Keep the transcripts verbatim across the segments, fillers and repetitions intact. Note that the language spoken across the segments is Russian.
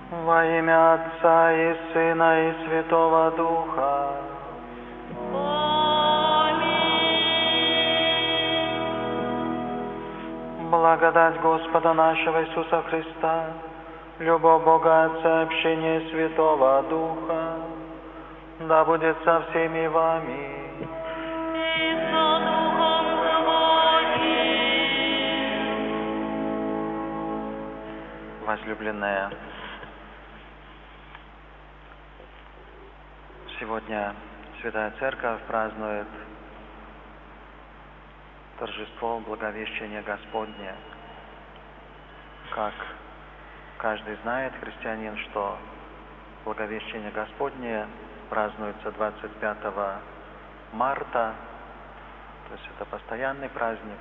Во имя Отца и Сына и Святого Духа. Аминь. Благодать Господа нашего Иисуса Христа, любовь Бога Отца, общение Святого Духа, да будет со всеми вами. И со Духом Твоим. Возлюбленные, сегодня Святая Церковь празднует торжество Благовещения Господня. Как каждый знает, христианин, что Благовещение Господне празднуется двадцать пятого марта, то есть это постоянный праздник.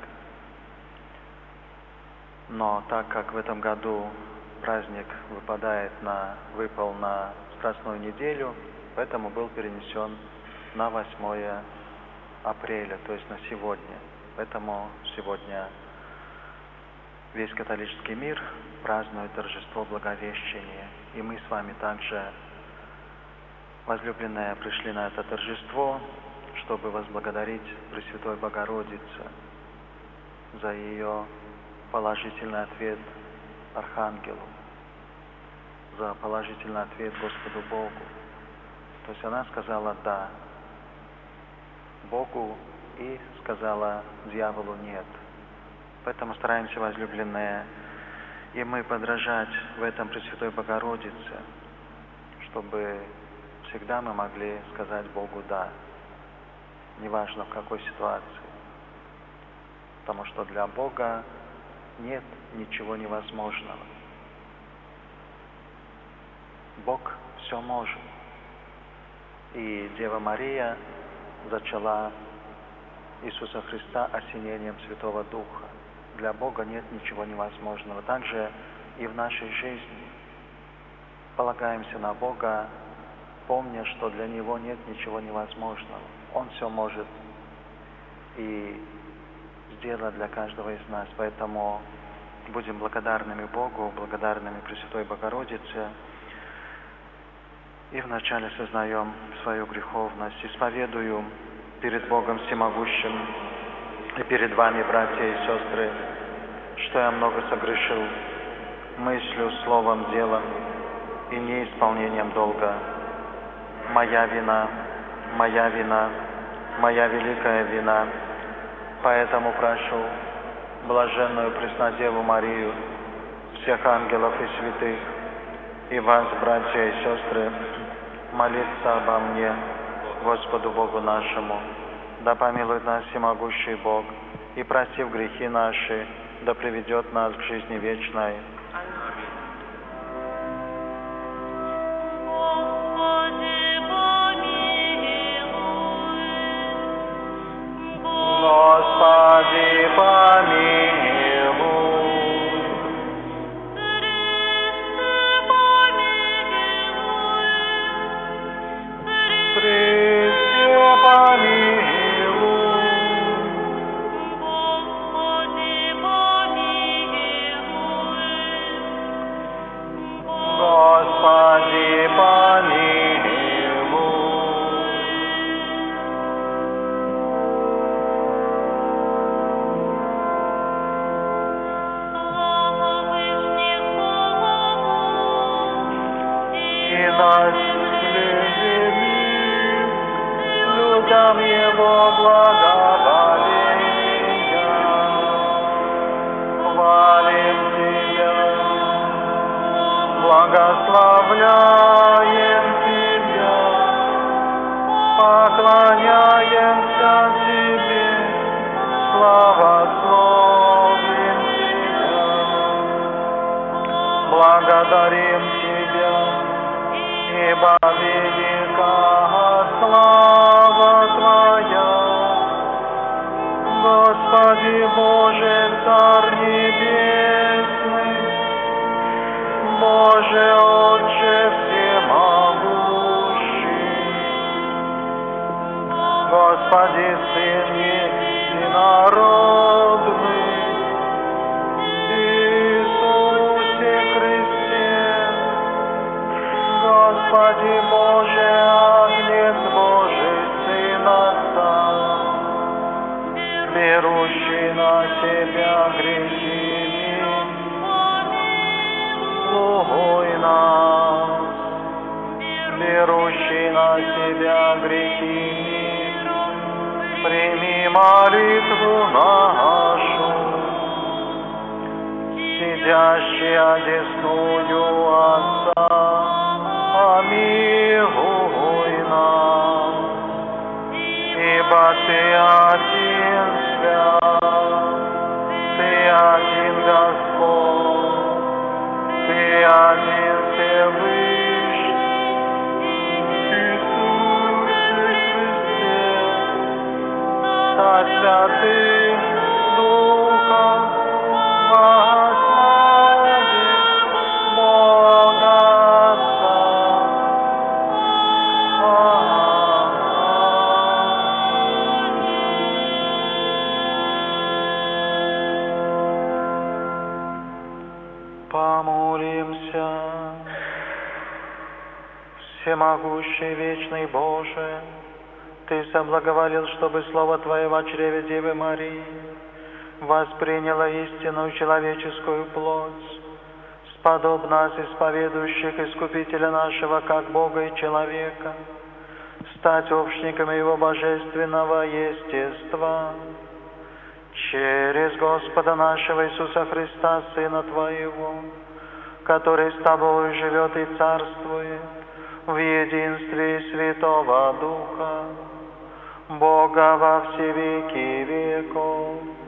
Но так как в этом году праздник выпадает на, выпал на Страстную неделю, поэтому был перенесен на восьмое апреля, то есть на сегодня. Поэтому сегодня весь католический мир празднует торжество Благовещения. И мы с вами также, возлюбленные, пришли на это торжество, чтобы возблагодарить Пресвятой Богородице за ее положительный ответ Архангелу, за положительный ответ Господу Богу. То есть она сказала «да» Богу и сказала дьяволу «нет». Поэтому стараемся, возлюбленные, и мы подражать в этом Пресвятой Богородице, чтобы всегда мы могли сказать Богу «да», неважно в какой ситуации. Потому что для Бога нет ничего невозможного. Бог все может. И Дева Мария зачала Иисуса Христа осенением Святого Духа. Для Бога нет ничего невозможного. Также и в нашей жизни полагаемся на Бога, помня, что для Него нет ничего невозможного. Он все может и сделать для каждого из нас. Поэтому будем благодарными Богу, благодарными Пресвятой Богородице. И вначале сознаем свою греховность, исповедую перед Богом Всемогущим и перед вами, братья и сестры, что я много согрешил мыслью, словом, делом и неисполнением долга. Моя вина, моя вина, моя великая вина. Поэтому прошу блаженную Преснодеву Марию, всех ангелов и святых, и вас, братья и сестры, молиться обо мне, Господу Богу нашему. Да помилует нас всемогущий Бог, и, простив грехи наши, да приведет нас к жизни вечной. Господи, помилуй. Людям Его благоволения, хвалим Тебя, благословляем Тебя, поклоняемся Тебе, славословим Тебя, благодарим Тебя, ибо велика слава Твоя, Господи Боже, Царь Небесный, Боже Отче Всемогущий, Господи Сын Единородный, Иисусе Христе, Господи Боже, Агнец Божий, Сын Отца, берущий на себя грехи слугой нас, берущий на себя грехи, прими молитву нашу, сидящий одесную Отца, помилуй нас, ибо Ты один свят, Ты один Господь, Ты один Всевышний, Иисусе Христе, со святым Духом, благослови Бога Отца. Помолимся. Всемогущий, вечный Боже, Ты соблаговолил, чтобы Слово Твое во чреве Девы Марии восприняло истинную человеческую плоть, сподоб нас, исповедующих Искупителя нашего, как Бога и человека, стать общниками Его божественного естества. Через Господа нашего Иисуса Христа, Сына Твоего, который с Тобою живет и царствует в единстве Святого Духа, Бога во все веки веков.